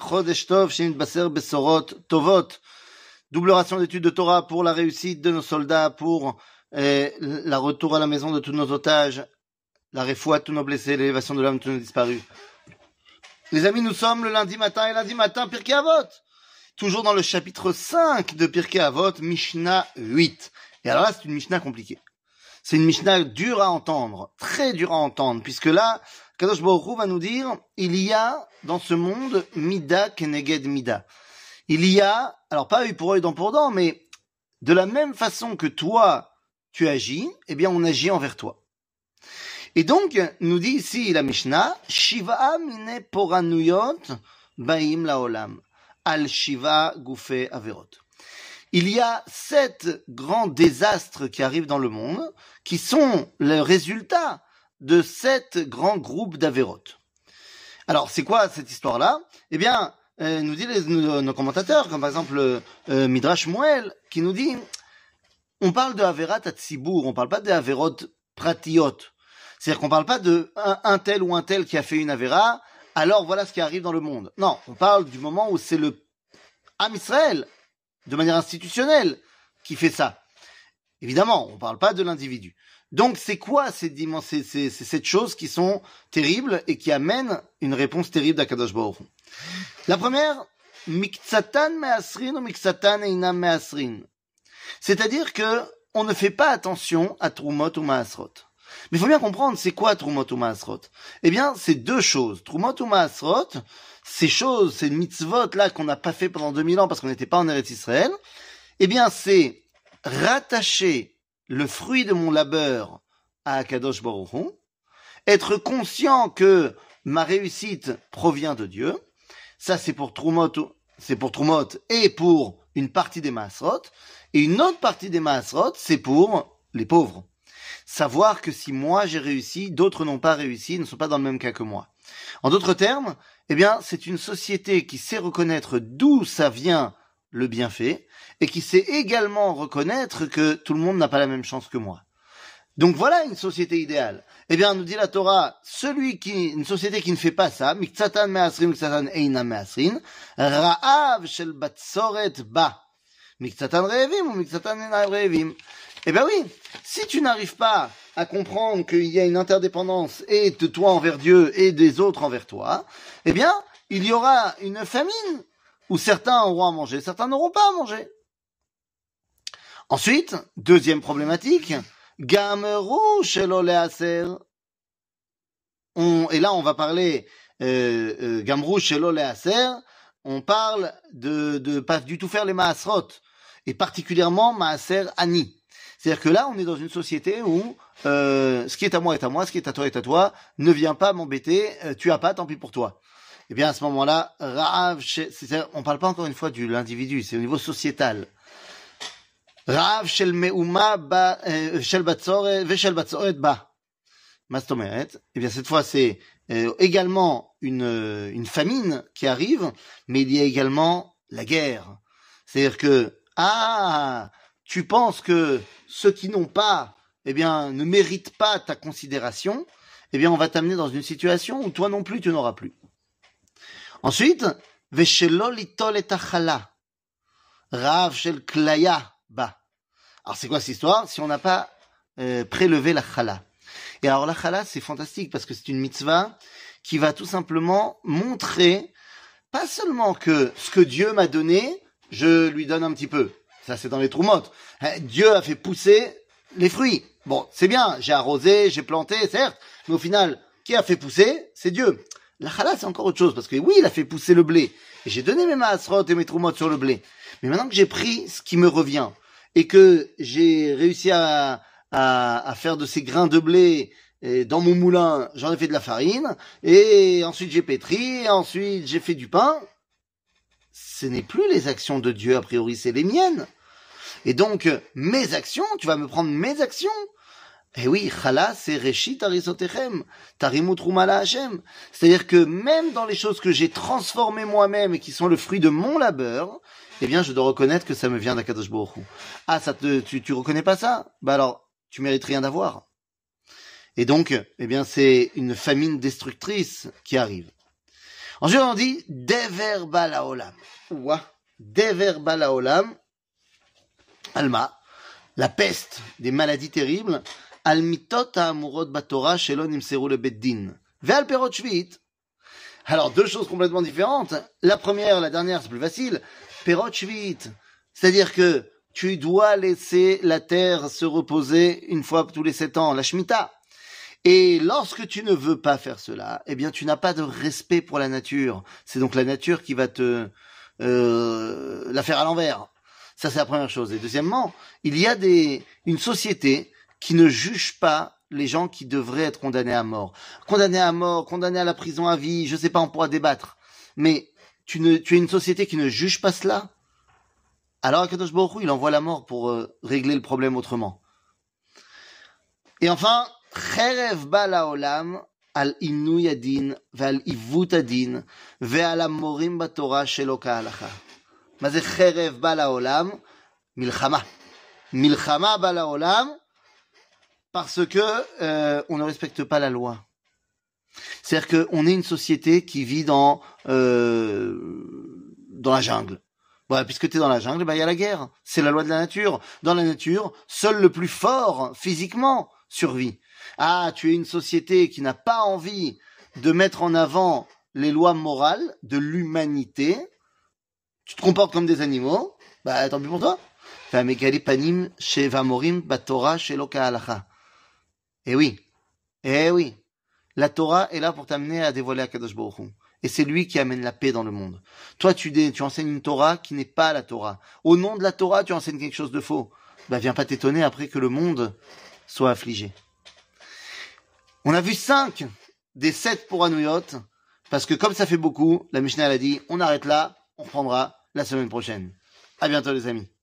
Chodesh Tov, Shenitbaser Besorot Tovot. Double ration d'études de Torah pour la réussite de nos soldats, pour la retour à la maison de tous nos otages, la réfoua de tous nos blessés, l'élévation de l'âme de tous nos disparus. Les amis, nous sommes le lundi matin, Pirkei Avot. Toujours dans le chapitre 5 de Pirkei Avot, Mishnah 8. Et alors là, c'est une Mishnah compliquée. C'est une Mishnah dure à entendre, très dure à entendre, puisque là, Kadosh Baruch Hu va nous dire, il y a dans ce monde Mida Keneged Mida. Il y a, alors pas œil pour œil, dent pour dent, mais de la même façon que toi, tu agis, eh bien on agit envers toi. Et donc, nous dit ici la Mishnah, Shiva mine poranuyot baim laolam, al shiva gufei averot. Il y a 7 grands désastres qui arrivent dans le monde, qui sont le résultat de 7 grands groupes d'averot. Alors, c'est quoi cette histoire-là? Eh bien, nous disent nos commentateurs, comme par exemple Midrash Moël, qui nous dit, on parle de Averat Atzibur, on parle pas de Averot Pratiot. C'est-à-dire qu'on parle pas de un tel ou un tel qui a fait une Avera, alors voilà ce qui arrive dans le monde. Non, on parle du moment où c'est le Am Israël, de manière institutionnelle, qui fait ça. Évidemment, on parle pas de l'individu. Donc, c'est quoi ces cette choses qui sont terribles et qui amènent une réponse terrible d'Akadosh Baruch Hu. La première, Miktsatan me'asrin ou Miktsatan einam me'asrin. C'est-à-dire que on ne fait pas attention à Trumot ou Maasrot. Mais il faut bien comprendre, c'est quoi Trumot ou Maasrot? Eh bien, c'est 2 choses. Trumot ou Maasrot, ces choses, ces mitzvot-là qu'on n'a pas fait pendant 2000 ans parce qu'on n'était pas en Eretz Israël, eh bien, c'est rattacher le fruit de mon labeur à Akadosh Baruch Hu, être conscient que ma réussite provient de Dieu. Ça, c'est pour Trumot et pour une partie des Maasrot. Et une autre partie des Maasrot, c'est pour les pauvres. Savoir que si moi j'ai réussi, d'autres n'ont pas réussi, ne sont pas dans le même cas que moi. En d'autres termes, eh bien, c'est une société qui sait reconnaître d'où ça vient le bienfait et qui sait également reconnaître que tout le monde n'a pas la même chance que moi. Donc voilà une société idéale. Eh bien, nous dit la Torah, une société qui ne fait pas ça, miktsatan me'asrin, miktsatan einam me'asrin, ra'av shel batsoret ba, miktsatan re'evim ou miktsatan einam re'evim. Eh bien oui, si tu n'arrives pas à comprendre qu'il y a une interdépendance et de toi envers Dieu et des autres envers toi, eh bien, il y aura une famine où certains auront à manger, certains n'auront pas à manger. Ensuite, deuxième problématique, Gameru shelo leaser. Et là, on va parler Gameru shelo leaser. On parle de pas du tout faire les maasrot et particulièrement maaser ani. C'est-à-dire que là, on est dans une société où ce qui est à moi est à moi, ce qui est à toi, ne viens pas m'embêter, tu as pas, tant pis pour toi. Eh bien, à ce moment-là, on parle pas encore une fois de l'individu, c'est au niveau sociétal. Ra'av shel me'uma ba shel batzoret ve shel batzoret ba. Mastomeret. Eh bien, cette fois, c'est également une famine qui arrive, mais il y a également la guerre. C'est-à-dire que tu penses que ceux qui n'ont pas, eh bien, ne méritent pas ta considération, eh bien, on va t'amener dans une situation où toi non plus, tu n'auras plus. Ensuite, Veshelo litol et achala. Rav shel klaya ba. Alors, c'est quoi cette histoire? Si on n'a pas prélevé la chala. Et alors, la chala, c'est fantastique parce que c'est une mitzvah qui va tout simplement montrer, pas seulement que ce que Dieu m'a donné, je lui donne un petit peu. Ça, c'est dans les Trumot. Dieu a fait pousser les fruits. Bon, c'est bien, j'ai arrosé, j'ai planté, certes, mais au final, qui a fait pousser? C'est Dieu. La chala, c'est encore autre chose, parce que oui, il a fait pousser le blé. Et j'ai donné mes maasrot et mes Trumot sur le blé. Mais maintenant que j'ai pris ce qui me revient, et que j'ai réussi à faire de ces grains de blé dans mon moulin, j'en ai fait de la farine, et ensuite j'ai pétri, et ensuite j'ai fait du pain, ce n'est plus les actions de Dieu, a priori, c'est les miennes. Et donc, mes actions, tu vas me prendre mes actions. Eh oui, chala, c'est reshit arisotechem, tarimut truma Hashem. C'est-à-dire que même dans les choses que j'ai transformées moi-même et qui sont le fruit de mon labeur, eh bien, je dois reconnaître que ça me vient d'Akadosh Baruch Hu. Ah, tu reconnais pas ça? Bah alors, tu mérites rien d'avoir. Et donc, eh bien, c'est une famine destructrice qui arrive. Ensuite, on dit Dever Bala Olam. Ouah. Dever Bala Olam. Alma. La peste des maladies terribles. Al mitot ha'amurot batorah shelo nimseru lebeddin. Ve'al perot shvit. Alors, deux choses complètement différentes. La première, la dernière, c'est plus facile. Perot shvit. C'est-à-dire que tu dois laisser la terre se reposer une fois tous les 7 ans, la Shemitah. Et lorsque tu ne veux pas faire cela, eh bien, tu n'as pas de respect pour la nature. C'est donc la nature qui va te la faire à l'envers. Ça, c'est la première chose. Et deuxièmement, il y a une société qui ne juge pas les gens qui devraient être condamnés à mort. Condamnés à mort, condamnés à la prison à vie, je sais pas, on pourra débattre. Mais tu es une société qui ne juge pas cela. Alors, Akadosh Baruch Hu, il envoie la mort pour régler le problème autrement. Et enfin, Cherev Bala Olam al Inouy Adin ve'al Ivut Adin ve'al Amorim Batorah shelo ka'alacha. Ma ze Cherev Bala Olam? Milchama. Milchama Bala Olam parce que on ne respecte pas la loi. C'est-à-dire qu'on est une société qui vit dans la jungle. Voilà, puisque tu es dans la jungle, il y a la guerre. C'est la loi de la nature. Dans la nature, seul le plus fort, physiquement, survit. Ah, tu es une société qui n'a pas envie de mettre en avant les lois morales de l'humanité. Tu te comportes comme des animaux. Tant pis pour toi. Eh oui. Eh oui. La Torah est là pour t'amener à dévoiler Akadosh Baruch Hu. Et c'est lui qui amène la paix dans le monde. Toi, tu enseignes une Torah qui n'est pas la Torah. Au nom de la Torah, tu enseignes quelque chose de faux. Viens pas t'étonner après que le monde soit affligé. On a vu 5 des 7 pour Anouyot, parce que comme ça fait beaucoup, la Mishnah elle a dit, on arrête là, on reprendra la semaine prochaine. À bientôt les amis.